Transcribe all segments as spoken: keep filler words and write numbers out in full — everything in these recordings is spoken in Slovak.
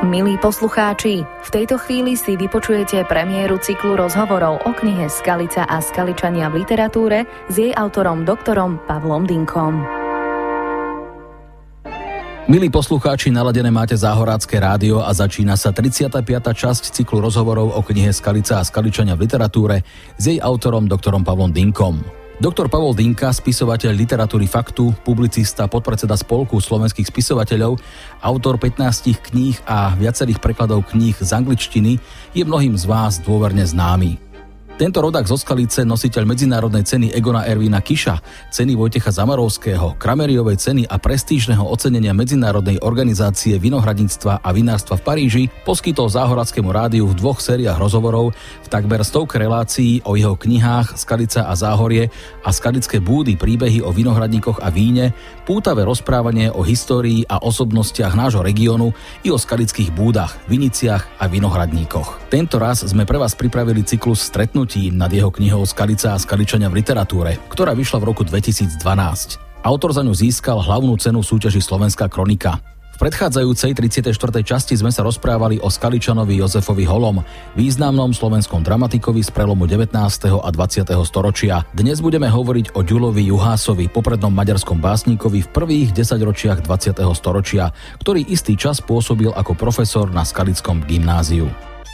Milí poslucháči, v tejto chvíli si vypočujete premiéru cyklu rozhovorov o knihe Skalica a skaličania v literatúre s jej autorom doktorom Pavlom Dynkom. Milí poslucháči, naladené máte Záhorácké rádio a začína sa tridsiata piata časť cyklu rozhovorov o knihe Skalica a skaličania v literatúre s jej autorom doktorom Pavlom Dynkom. Doktor Pavol Dynka, spisovateľ literatúry Faktu, publicista, podpredseda Spolku slovenských spisovateľov, autor pätnástich kníh a viacerých prekladov kníh z angličtiny, je mnohým z vás dôverne známy. Tento rodák zo Skalice, nositeľ medzinárodnej ceny Egona Ervína Kiša, ceny Vojtecha Zamarovského, Krameriovej ceny a prestížneho ocenenia Medzinárodnej organizácie vinohradníctva a vinárstva v Paríži, poskytol Záhoráckému rádiu v dvoch sériách rozhovorov v takmer stovke relácií o jeho knihách Skalica a Záhorie a Skalické búdy, príbehy o vinohradníkoch a víne, pútavé rozprávanie o histórii a osobnostiach nášho regiónu i o skalických búdach, viniciach a vinohradníkoch. Tento raz sme pre vás pripravili cyklus stretnutí nad jeho knihou Skalica a skaličania v literatúre, ktorá vyšla v roku dvetisícdvanásť. Autor za ňu získal hlavnú cenu súťaži Slovenská kronika. V predchádzajúcej tridsiatej štvrtej časti sme sa rozprávali o Skaličanovi Jozefovi Holom, významnom slovenskom dramatikovi z prelomu devätnásteho a dvadsiateho storočia. Dnes budeme hovoriť o Ďulovi Juhásovi, poprednom maďarskom básnikovi v prvých desaťročiach dvadsiateho storočia, ktorý istý čas pôsobil ako profesor na Skalickom gymnáziu.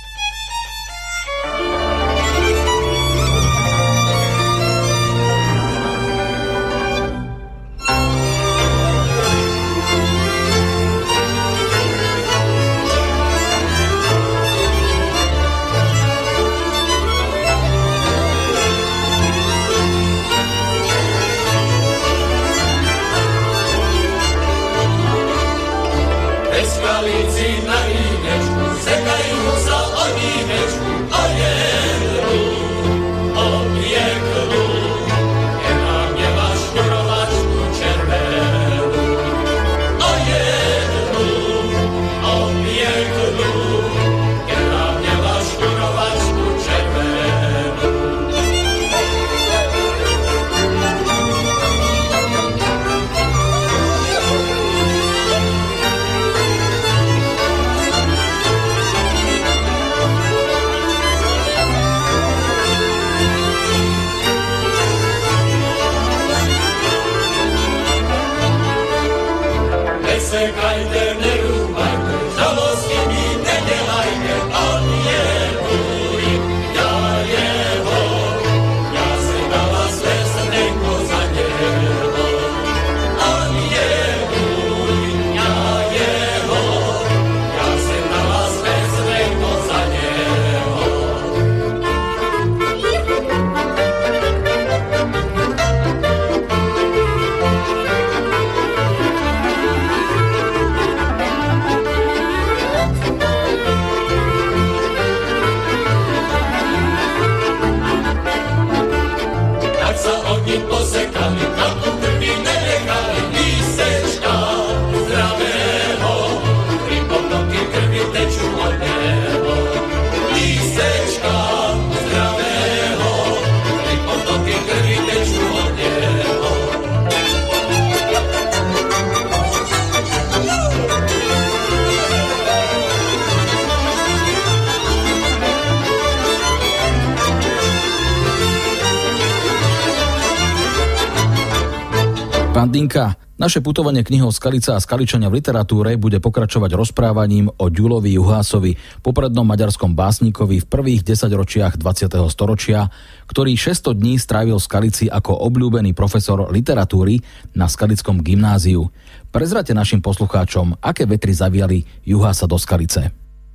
Pán Dynka, naše putovanie knihou Skalica a skaličania v literatúre bude pokračovať rozprávaním o Ďulovi Juhásovi, poprednom maďarskom básnikovi v prvých desaťročiach dvadsiateho storočia, ktorý šesťsto dní strávil v Skalici ako obľúbený profesor literatúry na Skalickom gymnáziu. Prezrate našim poslucháčom, aké vetry zaviali Juhása do Skalice.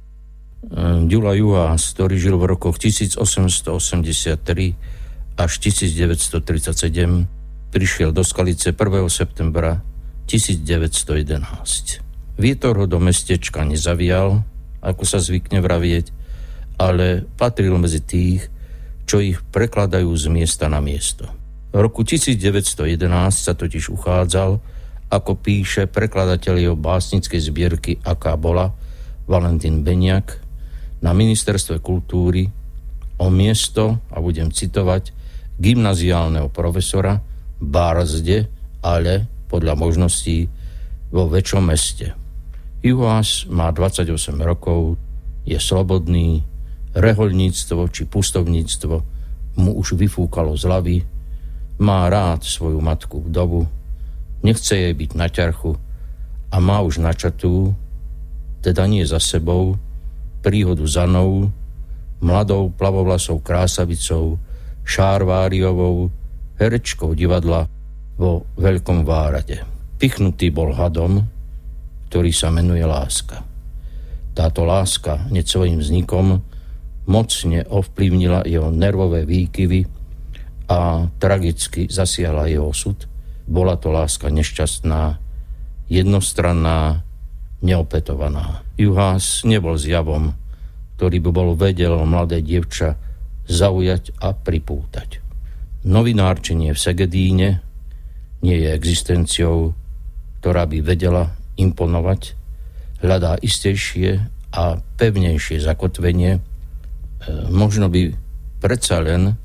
Ďula Juhás, ktorý žil v rokoch tisícosemstoosemdesiattri až tisícdeväťstotridsaťsedem, prišiel do Skalice prvého septembra tisícdeväťstojedenásť. Vietor ho do mestečka nezavial, ako sa zvykne vravieť, ale patril medzi tých, čo ich prekladajú z miesta na miesto. V roku tisícdeväťstojedenásť sa totiž uchádzal, ako píše prekladateľ jeho básnickej zbierky Aká bola, Valentín Beniak, na ministerstve kultúry o miesto, a budem citovať, gymnaziálneho profesora Bárzde, ale podľa možností vo väčšom meste. Juhás má dvadsaťosem rokov, je slobodný, rehoľníctvo či pustovníctvo mu už vyfúkalo z hlavy, má rád svoju matku vdovu, nechce jej byť na ťarchu a má už načatú, teda nie za sebou, príhodu za Anou, mladou plavovlasou krásavicou, Šárváriovou, herečkou divadla vo Veľkom Várade. Pichnutý bol hadom, ktorý sa menuje láska. Táto láska hneď svojím vznikom mocne ovplyvnila jeho nervové výkyvy a tragicky zasiahla jeho osud. Bola to láska nešťastná, jednostranná, neopetovaná. Juhás nebol zjavom, ktorý by bol vedel mladé dievča zaujať a pripútať. Novinárčenie v Segedíne nie je existenciou, ktorá by vedela imponovať, hľadá istejšie a pevnejšie zakotvenie, e, možno by predsa len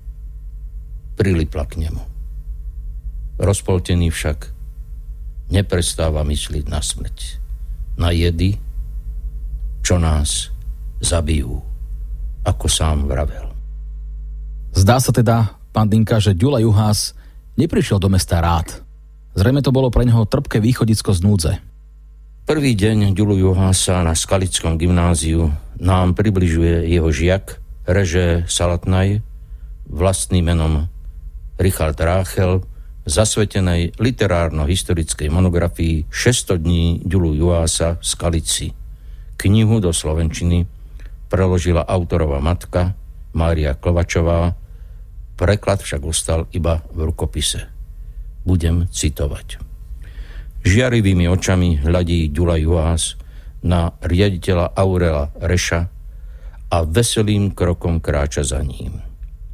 prilipla k nemu. Rozpoltený však neprestáva myslieť na smrť, na jedy, čo nás zabijú, ako sám vravel. Zdá sa teda, pán Dinka, že Ďula Juhás neprišiel do mesta rád. Zrejme to bolo pre neho trpké východisko z núdze. Prvý deň Ďulu Juhása na Skalickom gymnáziu nám približuje jeho žiak Reže Salatnaj, vlastným menom Richard Ráchel, v zasvetenej literárno-historickej monografii šesťsto dní Ďulu Juhása v Skalici. Knihu do slovenčiny preložila autorova matka Mária Klovačová, preklad však ostal iba v rukopise. Budem citovať. Žiarivými očami hľadí Ďula Juhás na riaditeľa Aurela Reša a veselým krokom kráča za ním.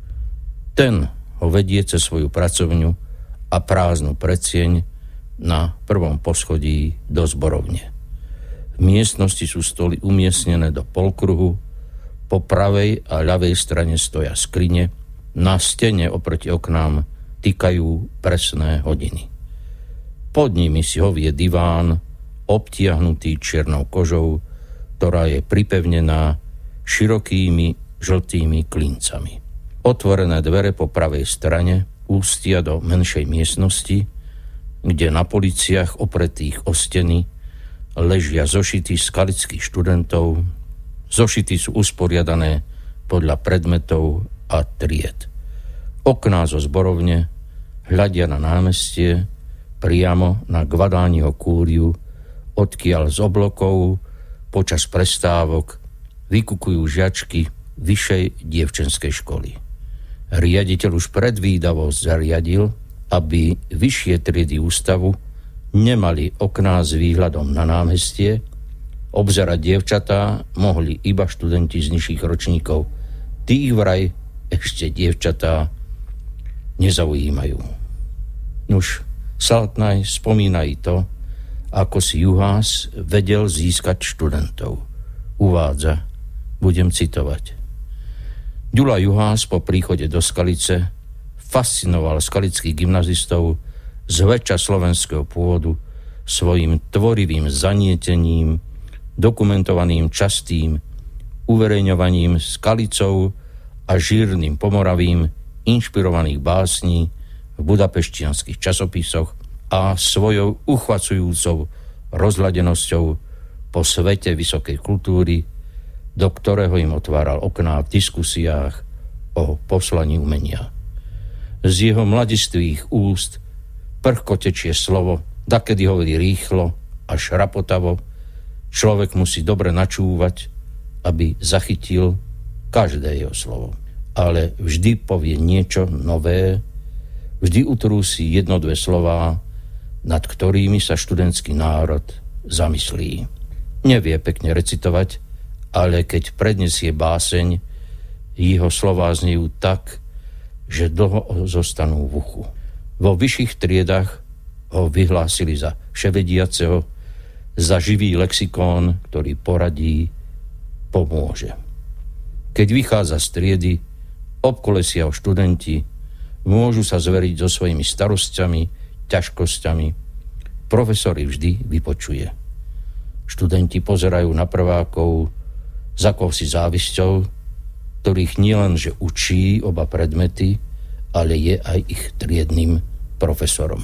Ten ho vedie cez svoju pracovňu a prázdnu predsieň na prvom poschodí do zborovne. V miestnosti sú stoly umiestnené do polkruhu, po pravej a ľavej strane stoja skrine, na stene oproti oknám tikajú presné hodiny. Pod nimi si hovie diván, obtiahnutý čiernou kožou, ktorá je pripevnená širokými žltými klincami. Otvorené dvere po pravej strane ústia do menšej miestnosti, kde na policiach opretých o steny ležia zošity skalických študentov. Zošity sú usporiadané podľa predmetov a tried. Okná zo zborovne hľadia na námestie, priamo na Gvadániho kúriu, odkiaľ z oblokov počas prestávok vykukujú žiačky vyššej dievčenskej školy. Riaditeľ už predvídavo zariadil, aby vyššie triedy ústavu nemali okná s výhľadom na námestie, obzerať dievčatá mohli iba študenti z nižších ročníkov. Tých vraj ešte dievčatá nezaujímajú. Nuž, Salatnaj spomína i to, ako si Juhás vedel získať študentov. Uvádza, budem citovať. Ďula Juhás po príchode do Skalice fascinoval skalických gymnazistov zväčša slovenského pôvodu svojim tvorivým zanietením, dokumentovaným častým uverejňovaním Skalicou a žírnym Pomoravím inšpirovaných básní v budapešťanských časopisoch a svojou uchvacujúcou rozladenosťou po svete vysokej kultúry, do ktorého im otváral okná v diskusiách o poslaní umenia. Z jeho mladistvých úst prchko tečie slovo, dakedy hovorí rýchlo a šrapotavo. Človek musí dobre načúvať, aby zachytil každé jeho slovo. Ale vždy povie niečo nové, vždy utrúsi jedno, dve slová, nad ktorými sa študentský národ zamyslí. Nevie pekne recitovať, ale keď predniesie báseň, jeho slová znejú tak, že dlho zostanú v uchu. Vo vyšších triedach ho vyhlásili za vševediaceho, za živý lexikón, ktorý poradí, pomôže. Keď vychádza z triedy, obkolesia ho študenti, môžu sa zveriť so svojimi starosťami, ťažkosťami. Profesor ich vždy vypočuje. Študenti pozerajú na prvákov s akousi závisťou, ktorých nielenže učí oba predmety, ale je aj ich triednym profesorom.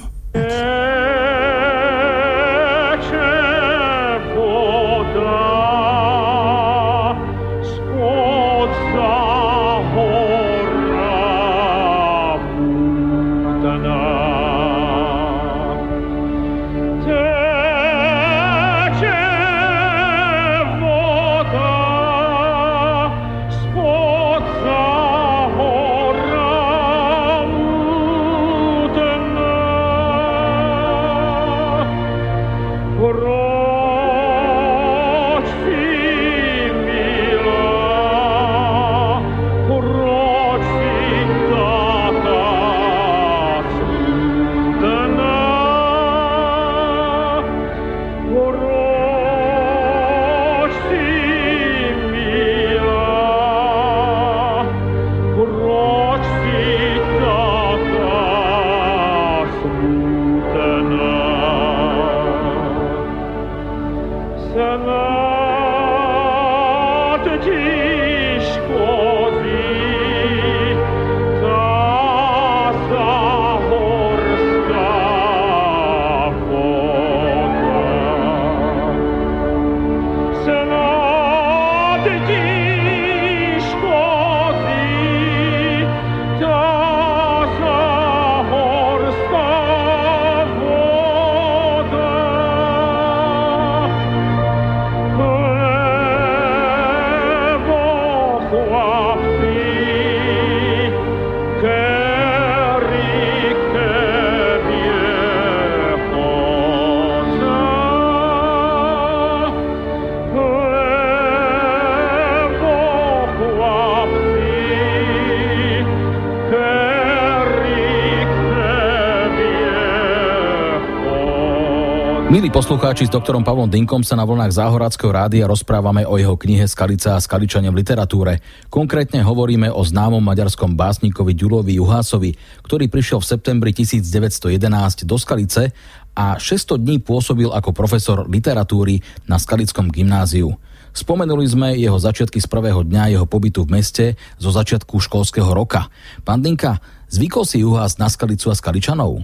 Milí poslucháči, s doktorom Pavlom Dynkom sa na vlnách Záhoráckeho rádia rozprávame o jeho knihe Skalica a Skaličania v literatúre. Konkrétne hovoríme o známom maďarskom básnikovi Ďulovi Juhásovi, ktorý prišiel v septembri devätnásť jedenásť do Skalice a šesťsto dní pôsobil ako profesor literatúry na Skalickom gymnáziu. Spomenuli sme jeho začiatky z prvého dňa jeho pobytu v meste zo začiatku školského roka. Pán Dynka, zvykol si Juhás na Skalicu a Skaličanov?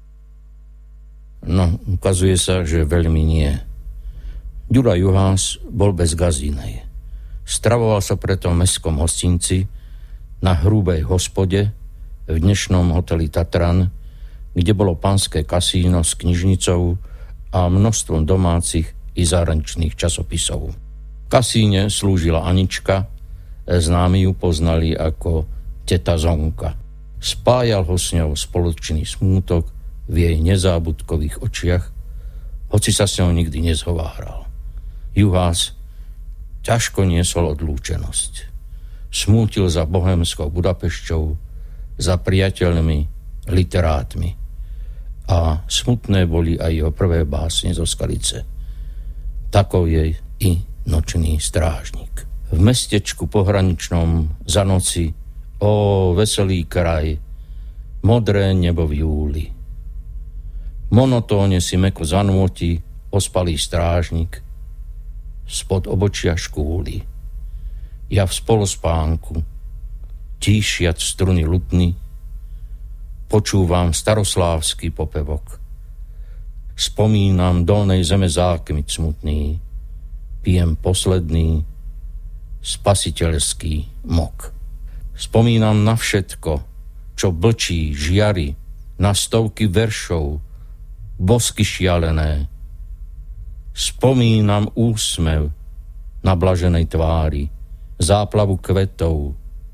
No, ukazuje sa, že veľmi nie. Ďuro Juhás bol bez gazínej. Stravoval sa preto v mestskom hostinci na hrubej hospode v dnešnom hoteli Tatran, kde bolo pánske kasíno s knižnicou a množstvom domácich i zahraničných časopisov. V kasíne slúžila Anička, známi ju poznali ako teta Zonka. Spájal ho s ňou spoločný smútok v jej nezábudkových očiach, hoci sa s ňou nikdy nezhováral. Juhás ťažko niesol odlúčenosť. Smútil za bohémskou Budapešťou, za priateľmi, literátmi. A smutné boli aj jeho prvé básne zo Skalice. Takou jej i Nočný strážnik. V mestečku pohraničnom za noci, ó, veselý kraj, modré nebo v júli. Monotónne si meko zanúti ospalý strážnik, spod obočia škúli. Ja v spolospánku, tíšiac struny lutny, počúvam staroslávsky popevok. Spomínam dolnej zeme zákmit smutný, pijem posledný spasiteľský mok. Spomínam na všetko, čo blčí, žiari, na stovky veršov, bosky šialené. Spomínam úsmev na blaženej tvári, záplavu kvetov,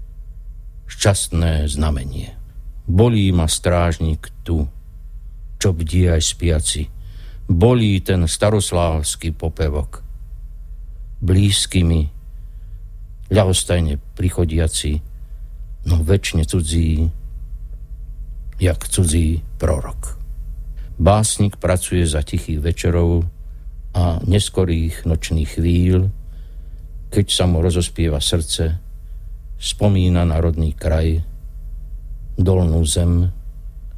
šťastné znamenie. Bolí ma strážnik tu, čo bdí aj spiaci. Bolí ten staroslávsky popevok. Blízky mi, ľahostajne prichodiaci, no večne cudzí, jak cudzí prorok. Básnik pracuje za tichých večerov a neskorých nočných chvíľ, keď sa mu rozospieva srdce, spomína na rodný kraj, dolnú zem,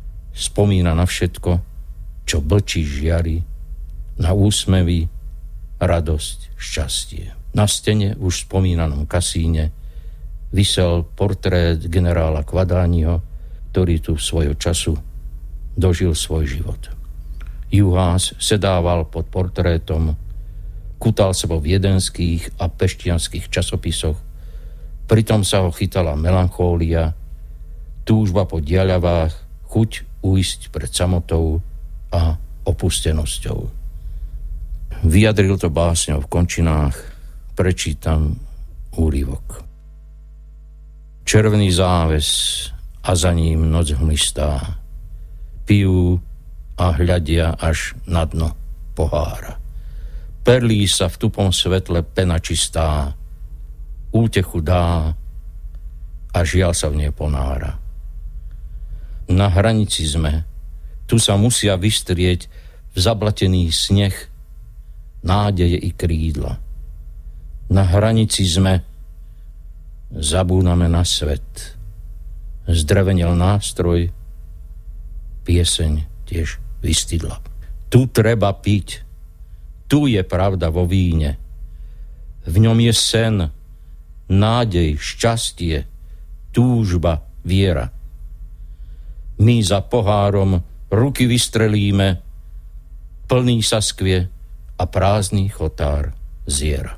spomína na všetko, čo blčí žiari, na úsmevy, radosť, šťastie. Na stene v už spomínanom kasíne visel portrét generála Kvadániho, ktorý tu svojho času dožil svoj život. Juhás sedával pod portrétom, kutal sa vo viedenských a peštianských časopisoch, pritom sa ho chytala melanchólia, túžba po diaľavách, chuť ujsť pred samotou a opustenosťou. Vyjadril to básňou v končinách, prečítam úryvok. Červený záves a za ním noc hmlistá, pijú a hľadia až na dno pohára. Perlí sa v tupom svetle pena čistá, útechu dá a žiaľ sa v nej ponára. Na hranici sme, tu sa musia vystrieť v zablatený sneh nádeje i krídla. Na hranici sme, zabúdame na svet. Zdrevenel nástroj, pieseň tiež vystydla. Tu treba piť, tu je pravda vo víne. V ňom je sen, nádej, šťastie, túžba, viera. My za pohárom ruky vystrelíme, plný sa skvie a prázdny chotár ziera.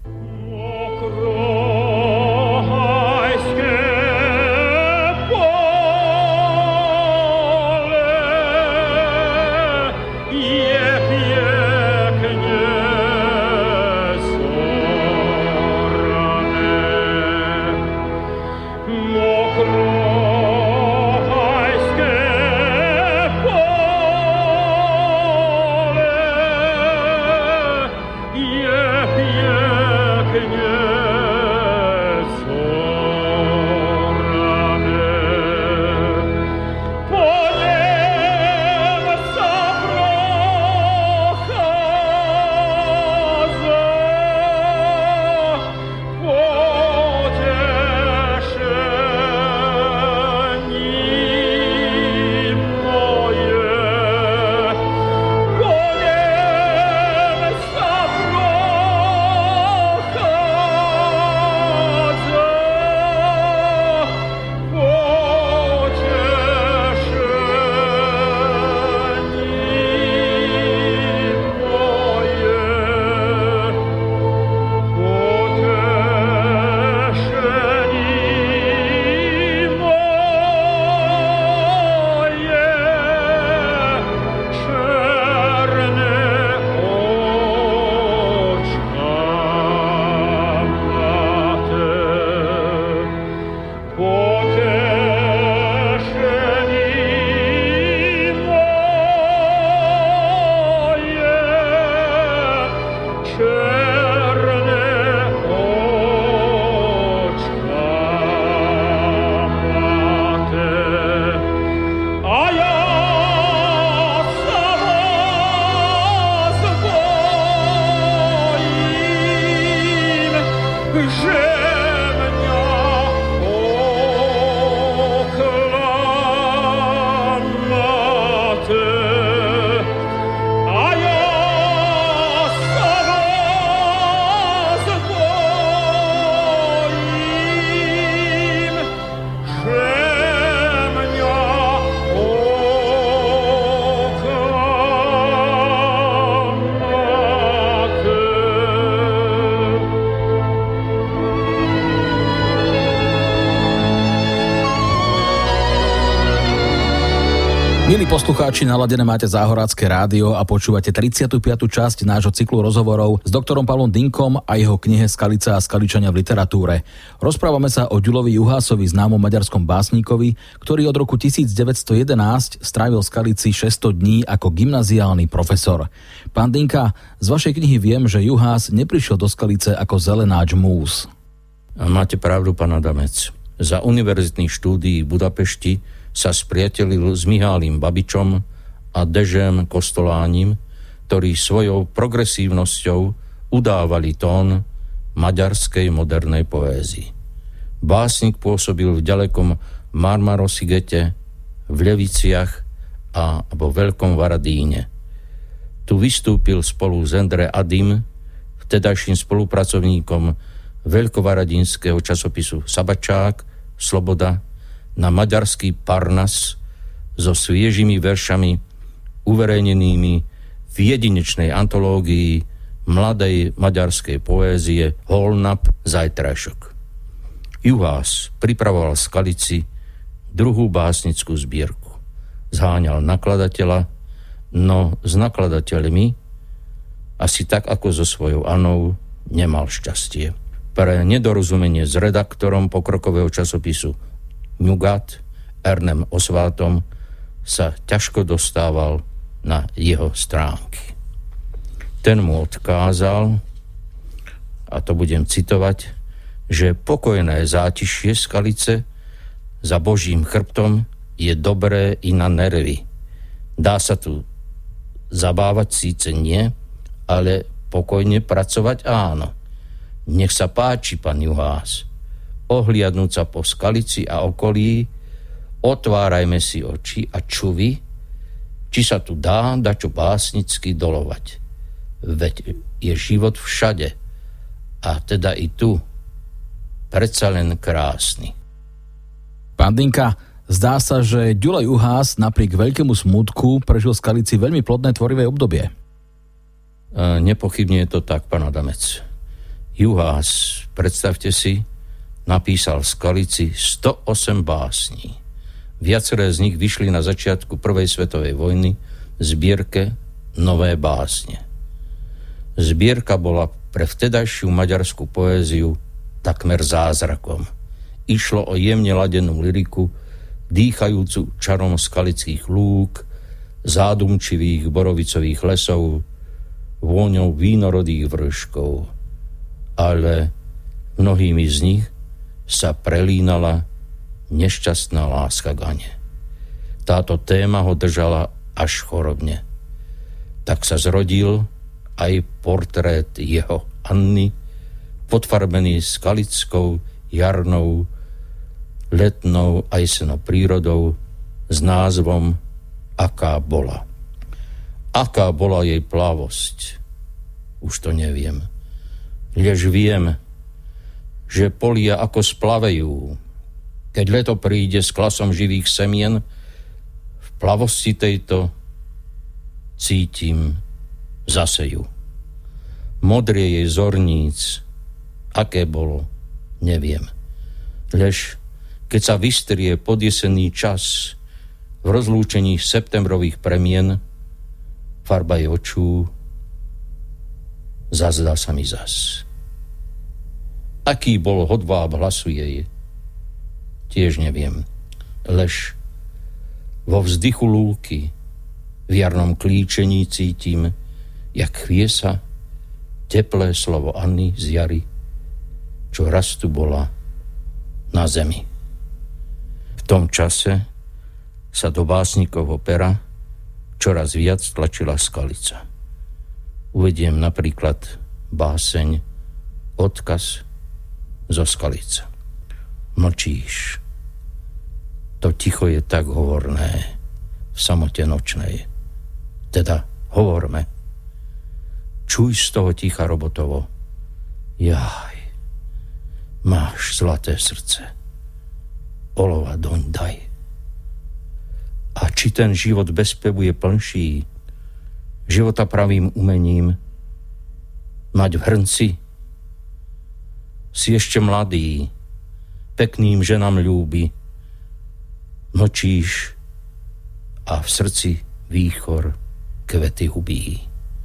Milí poslucháči, naladené máte Záhorácké rádio a počúvate tridsiatu piatu časť nášho cyklu rozhovorov s doktorom Pavlom Dynkom a jeho knihe Skalica a Skaličania v literatúre. Rozprávame sa o Ďulovi Juhásovi, známom maďarskom básnikovi, ktorý od roku devätnásťstojedenásť strávil v Skalici šesťsto dní ako gymnaziálny profesor. Pán Dynka, z vašej knihy viem, že Juhás neprišiel do Skalice ako zelenáč múz. A máte pravdu, pán Adamec. Za univerzitných štúdií v Budapešti sa spriatelil s Mihálim Babičom a Dežem Kostolánim, ktorí svojou progresívnosťou udávali tón maďarskej modernej poézii. Básnik pôsobil v ďalekom Marmarosigete, v Leviciach a vo Veľkom Varadíne. Tu vystúpil spolu s Endre Adim v vtedajším spolupracovníkom veľkovaradinského časopisu Sabačák, Sloboda, na maďarský Parnas so sviežimi veršami uverejnenými v jedinečnej antológii mladej maďarskej poézie Holnap zajtrajšok. Juhás pripravoval v Skalici druhú básnickú zbierku. Zháňal nakladateľa, no s nakladateľmi asi tak ako so svojou Anou nemal šťastie. Pre nedorozumenie s redaktorom pokrokového časopisu Nugat Ernem Osvátom sa ťažko dostával na jeho stránky. Ten mu odkázal, a to budem citovať, že pokojné zátišie Skalice za Božím chrbtom je dobré i na nervy. Dá sa tu zabávať síce nie, ale pokojne pracovať áno. Nech sa páči, pán Juhás. Ohliadnúť sa po Skalici a okolí, otvárajme si oči a čuvi, či sa tu dá dačo básnicky dolovať. Veď je život všade, a teda i tu, predsa len krásny. Pán Dinka, zdá sa, že Ďuro Juhás napriek veľkému smútku prežil v Skalici veľmi plodné tvorivé obdobie. E, nepochybne je to tak, pán Adamec. Juhás, predstavte si, napísal v Skalici sto osem básní. Viaceré z nich vyšli na začiatku prvej svetovej vojny v zbierke Nové básne. Zbierka bola pre vtedajšiu maďarskú poéziu takmer zázrakom. Išlo o jemne ladenú lyriku, dýchajúcu čarom skalických lúk, zádumčivých borovicových lesov, vôňou vínorodých vrškov. Ale mnohými z nich sa prelínala nešťastná láska k Ane. Táto téma ho držala až chorobne. Tak sa zrodil aj portrét jeho Anny, podfarbený skalickou, jarnou, letnou a jesennou prírodou s názvom Aká bola. Aká bola jej plávosť? Už to neviem. Lež viem, že polia ako splavejú. Keď leto príde s klasom živých semien, v plavosti tejto cítim zaseju. Modrie jej zorníc, aké bolo, neviem. Lež keď sa vystrie podjesenný čas v rozlúčení septembrových premien, farba jej očú zazdá sa mi zas. Aký bol hodváb hlasu jej, tiež neviem. Lež vo vzdychu lúky v jarnom klíčení cítim, jak chvie sa teplé slovo Anny z jary, čo raz tu bola na zemi. V tom čase sa do básnikovho pera čoraz viac tlačila Skalica. Uvediem napríklad báseň Odkaz zo Skalice. Mlčíš. To ticho je tak hovorné v samote nočnej. Teda hovorme. Čuj z toho ticha robotovo. Jaj, máš zlaté srdce. Olova doň daj. A či ten život bez spevu je plnší, života pravým umením mať v hrnci? Si ešte mladý, pekným ženám ľúbi, mlčíš a v srdci výchor kvety hubí.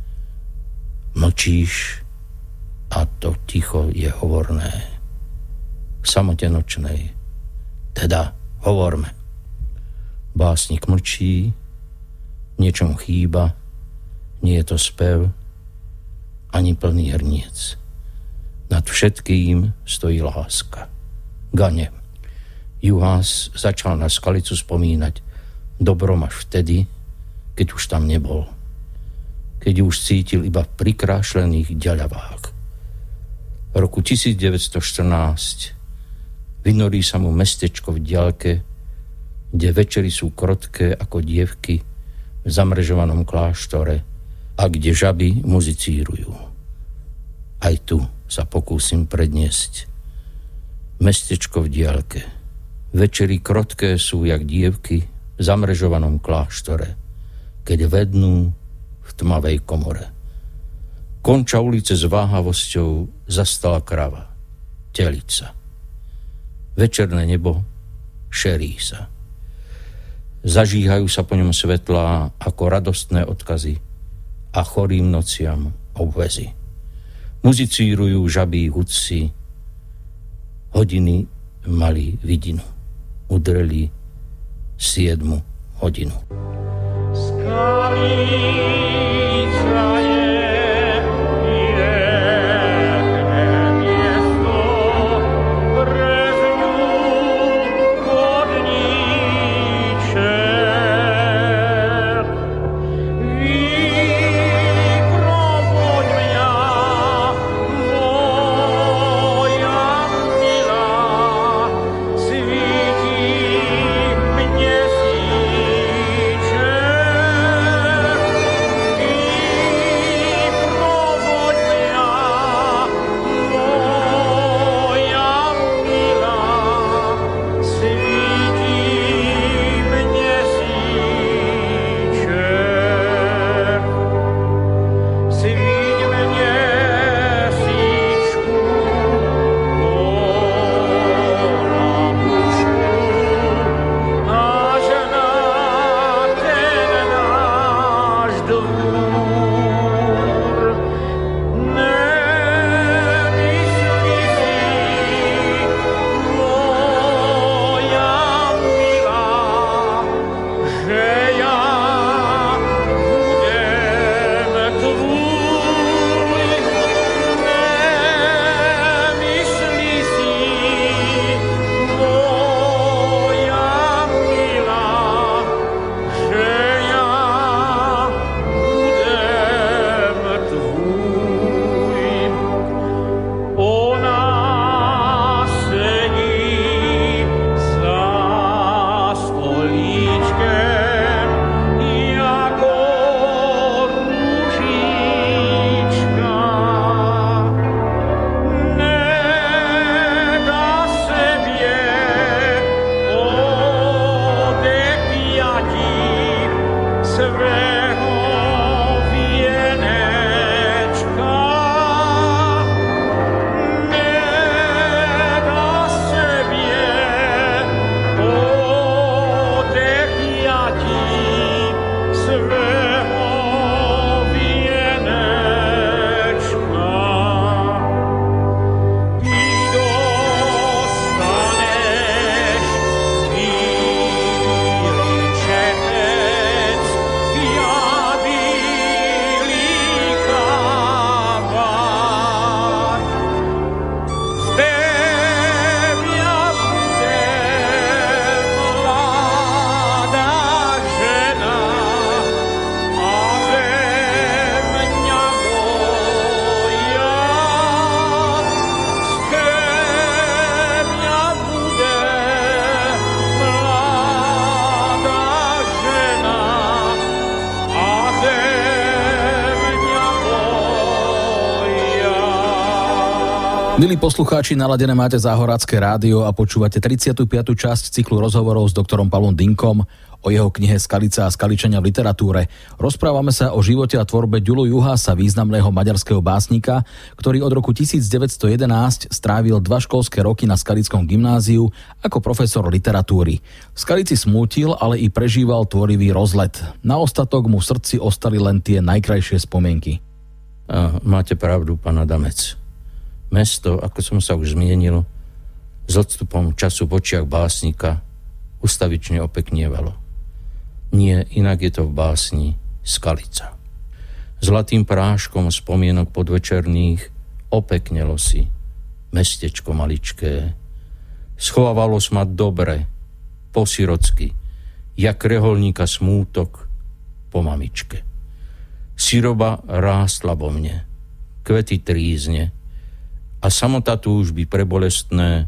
Mlčíš a to ticho je hovorné v samote nočnej. Teda hovorme. Básnik mlčí, niečom chýba, nie je to spev, ani plný hrniec. Nad všetkým stojí láska. Gane. Juhás začal na Skalicu spomínať dobrom až vtedy, keď už tam nebol. Keď už cítil iba v prikrášlených ďaľavách. V roku devätnásťstoštrnásť vynorí sa mu mestečko v diaľke, kde večery sú krotké ako dievky v zamrežovanom kláštore a kde žaby muzicírujú. Aj tu sa pokúsim predniesť mestečko v diaľke. Večery krotké sú jak dievky v zamrežovanom kláštore, keď vednú v tmavej komore. Konča ulice s váhavosťou zastala krava, telica. Večerné nebo šerí sa. Zažíhajú sa po ňom svetlá ako radostné odkazy a chorým nociam obvezy. Muzicírujú žabí hudci, hodiny mali vidinu. Udreli siedmu hodinu. Skalica je Milí poslucháči, naladené máte Záhorácké rádio a počúvate tridsiatu piatu časť cyklu rozhovorov s doktorom Pavlom Dynkom o jeho knihe Skalica a Skaličania v literatúre. Rozprávame sa o živote a tvorbe Ďulu Juhasa, významného maďarského básnika, ktorý od roku tisícdeväťstojedenásť strávil dva školské roky na Skalickom gymnáziu ako profesor literatúry. V Skalici smútil, ale i prežíval tvorivý rozlet. Na ostatok mu v srdci ostali len tie najkrajšie spomienky. A máte pravdu, pán Adamec. Mesto, ako som sa už zmienil, s odstupom času v očiach básnika ustavične opeknievalo. Nie, inak je to v básni Skalica. Zlatým práškom spomienok podvečerných opeknelo si mestečko maličké. Schovávalo ma dobre, po sirocky, jak reholníka smútok po mamičke. Siroba rástla vo mne, kvety trízne, a samota túžby prebolestné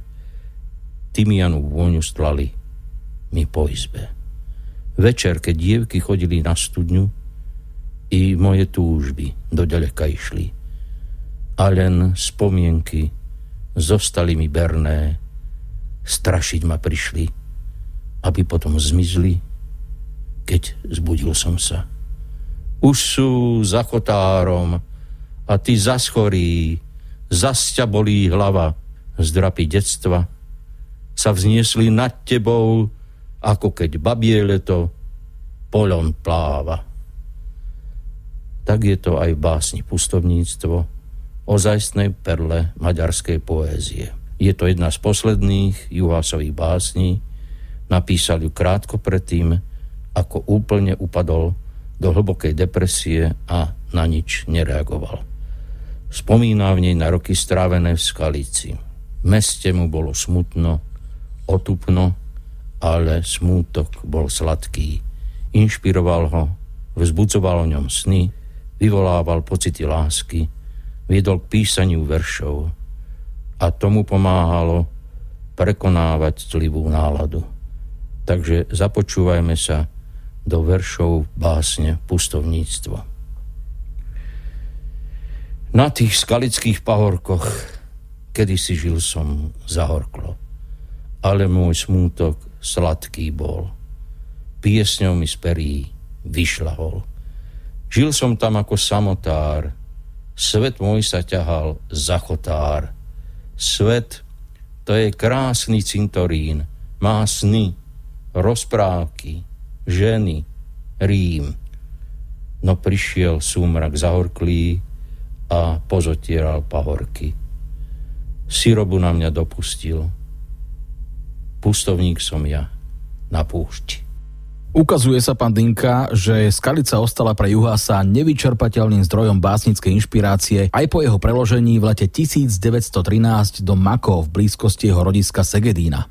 tymianu vôňu stlali mi po izbe. Večer, keď dievky chodili na studňu, i moje túžby do ďaleka išli. A len spomienky zostali mi berné, strašiť ma prišli, aby potom zmizli, keď zbudil som sa. Už sú za chotárom a ty zaschorí, zas ťa bolí hlava. Zdrapy detstva sa vzniesli nad tebou, ako keď babie leto poľom pláva. Tak je to aj v básni Pustovníctvo, ozajstnej perle maďarskej poézie. Je to jedna z posledných Juhásových básní, napísal ju krátko predtým, ako úplne upadol do hlbokej depresie a na nič nereagoval. Spomína v nej na roky strávené v Skalici. V meste mu bolo smutno, otupno, ale smútok bol sladký. Inšpiroval ho, vzbudzoval o ňom sny, vyvolával pocity lásky, viedol k písaniu veršov a tomu pomáhalo prekonávať tlivú náladu. Takže započúvajme sa do veršov básne Pustovníctvo. Na tých skalických pahorkoch kedysi žil som zahorklo, ale môj smútok sladký bol. Piesňou mi z perí vyšľahol. Žil som tam ako samotár, svet môj sa ťahal za chotár. Svet, to je krásny cintorín, má sny, rozprávky, ženy, Rím. No prišiel súmrak zahorklý a pozotieral pahorky. Syrobu na mňa dopustil. Pustovník som ja na púšti. Ukazuje sa, pán Dinka, že Skalica ostala pre Juhása nevyčerpateľným zdrojom básnickej inšpirácie aj po jeho preložení v lete devätnásťstotrinásť do Makov v blízkosti jeho rodiska Segedína.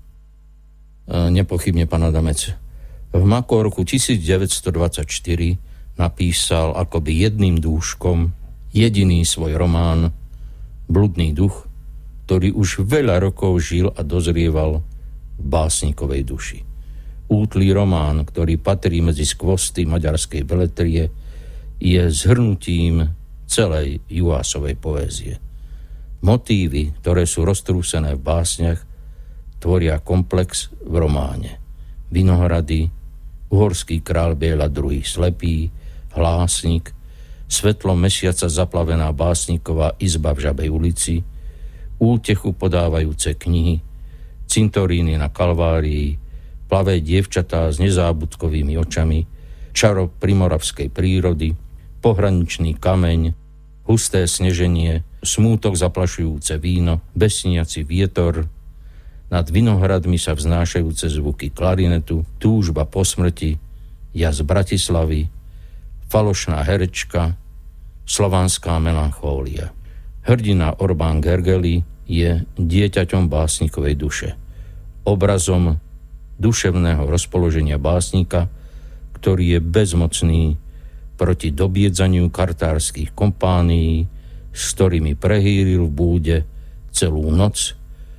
Nepochybne, pán Adamec. V Makov roku devätnásťstodvadsaťštyri napísal akoby jedným dúškom jediný svoj román Bludný duch, ktorý už veľa rokov žil a dozrieval v básnikovej duši. Útlý román, ktorý patrí medzi skvosty maďarskej beletrie, je zhrnutím celej Juhásovej poézie. Motívy, ktoré sú roztrúsené v básniach, tvoria komplex v románe. Vinohrady, uhorský král Biela druhý slepý, Hlásnik, svetlo mesiaca zaplavená básniková izba v Žabej ulici, útechu podávajúce knihy, cintoríny na Kalvárii, plavé dievčatá s nezábudkovými očami, čaro primoravskej prírody, pohraničný kameň, husté sneženie, smútok zaplašujúce víno, besniaci vietor, nad vinohradmi sa vznášajúce zvuky klarinetu, túžba po smrti, ja z Bratislavy, falošná herečka, slovanská melanchólia. Hrdina Orbán Gergely je dieťaťom básnikovej duše, obrazom duševného rozpoloženia básnika, ktorý je bezmocný proti dobiedzaniu kartárskych kompánií, s ktorými prehýril v búde celú noc,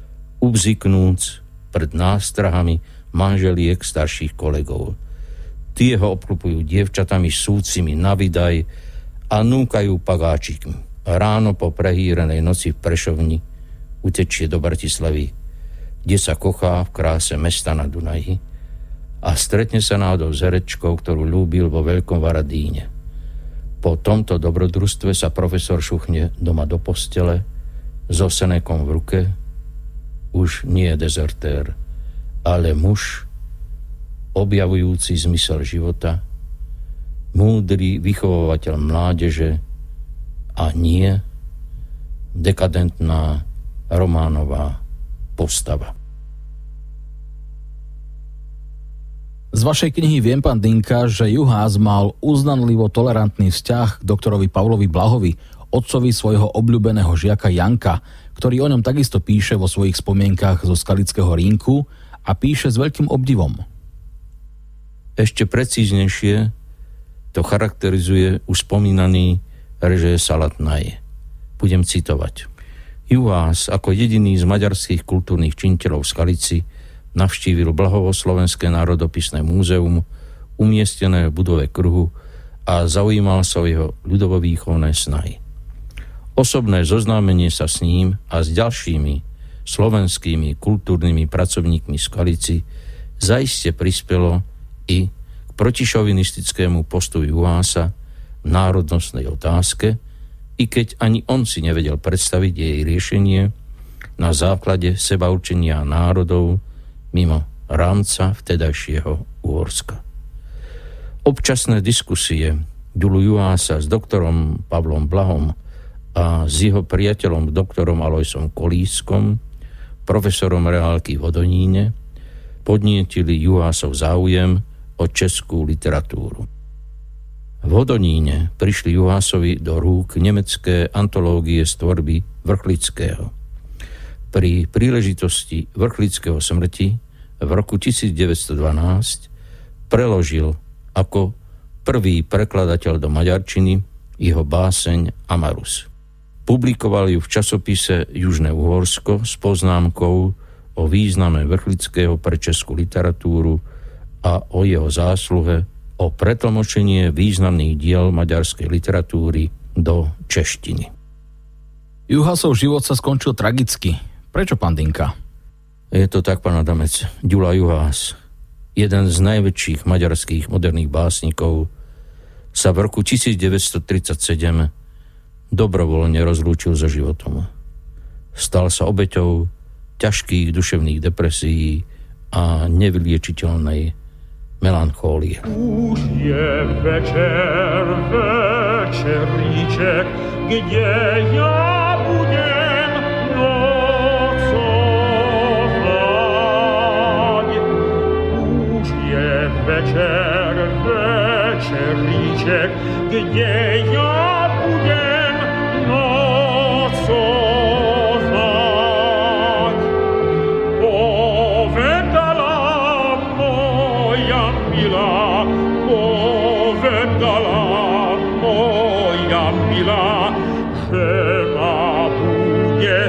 ubziknúc pred nástrahami manželiek starších kolegov. Tie ho obklupujú dievčatami súcimi na vydaj a núkajú pagáčikmi. Ráno po prehýrenej noci v Prešovni utečie do Bratislavy, kde sa kochá v kráse mesta na Dunaji a stretne sa náhodou s herečkou, ktorú ľúbil vo Veľkom Varadíne. Po tomto dobrodružstve sa profesor šuchne doma do postele so senekom v ruke. Už nie je dezertér, ale muž objavujúci zmysel života, múdry vychovávateľ mládeže a nie dekadentná románová postava. Z vašej knihy viem, pán Dinka, že Juhás mal uznanlivo tolerantný vzťah k doktorovi Pavlovi Blahovi, otcovi svojho obľúbeného žiaka Janka, ktorý o ňom takisto píše vo svojich spomienkach zo Skalického rínku a píše s veľkým obdivom. Ešte precíznejšie to charakterizuje už spomínaný Reže Salatnaj. Budem citovať. Juhás ako jediný z maďarských kultúrnych činiteľov v Skalici navštívil Blahovo Slovenské národopisné múzeum umiestnené v budove Kruhu a zaujímal sa o jeho ľudovovýchovné snahy. Osobné zoznámenie sa s ním a s ďalšími slovenskými kultúrnymi pracovníkmi z Skalici zaiste prispelo i k protišovinistickému postoju Juhása v národnostnej otázke, i keď ani on si nevedel predstaviť jej riešenie na základe sebaurčenia národov mimo rámca vtedajšieho Uhorska. Občasné diskusie Ďulu Juhása s doktorom Pavlom Blahom a s jeho priateľom doktorom Alojsom Kolískom, profesorom reálky v Hodoníne, podnietili Juhásov záujem o českú literatúru. V Hodoníne prišli Juhásovi do rúk nemecké antológie z tvorby Vrchlického. Pri príležitosti Vrchlického smrti v roku devätnásť dvanásť preložil ako prvý prekladateľ do maďarčiny jeho báseň Amarus. Publikoval ju v časopise Južné Uhorsko s poznámkou o význame Vrchlického pre českú literatúru a o jeho zásluhe o pretlmočenie významných diel maďarskej literatúry do češtiny. Juhásov život sa skončil tragicky. Prečo, pán Dinka? Je to tak, pán Adamec. Ďula Juhás, jeden z najväčších maďarských moderných básnikov, sa v roku devätnásť tridsaťsedem dobrovoľne rozlúčil so životom. Stal sa obeťou ťažkých duševných depresií a nevyliečiteľnej melanchólie. Už je večer, večeríček, kde ja budem nocovať. Už je večer, večeríček, kde ja budem nocovať. Povedala moja milá, povedala moja milá, že ma bude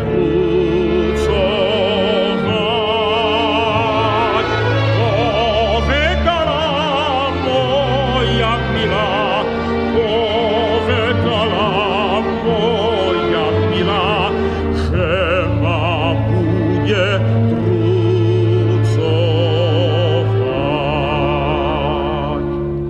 trucovať. Povedala moja milá, povedala moja milá, že ma bude trucovať.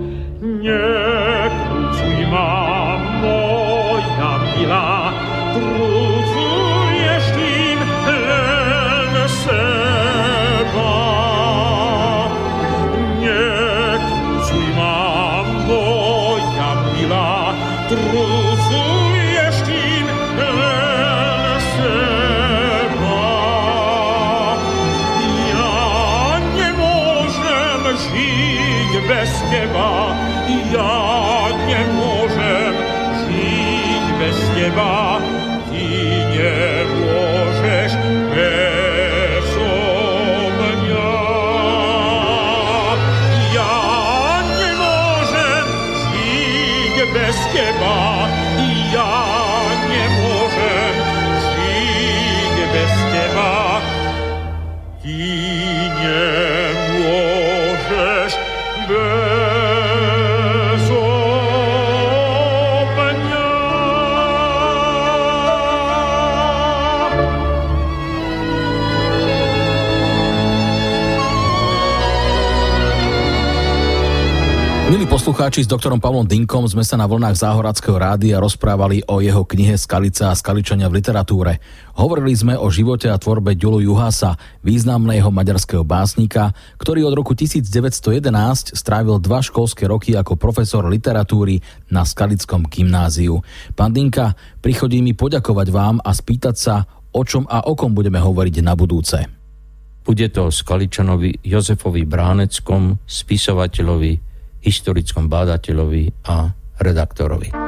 Netrucuj ma, moja milá, trucuješ tým len seba. Netrucuj ma, moja milá, trucuješ tým len seba. Ja nemôžem žiť bez teba, ja nemôžem žiť bez teba, ty nemôžeš bezo mňa. Ja nemôžem žiť bez teba, ja nemôžem žiť bez teba, ty nemôžeš bezo mňa. Milí poslucháči, s doktorom Pavlom Dinkom sme sa na vlnách Záhoráckeho rádia rozprávali o jeho knihe Skalica a Skaličania v literatúre. Hovorili sme o živote a tvorbe Ďulu Juhása, významného maďarského básnika, ktorý od roku devätnásť jedenásť strávil dva školské roky ako profesor literatúry na Skalickom gymnáziu. Pán Dinka, prichodí mi poďakovať vám a spýtať sa, o čom a o kom budeme hovoriť na budúce. Bude to o Skaličanovi Jozefovi Bráneckom, spisovateľovi, historickom bádateľovi a redaktorovi.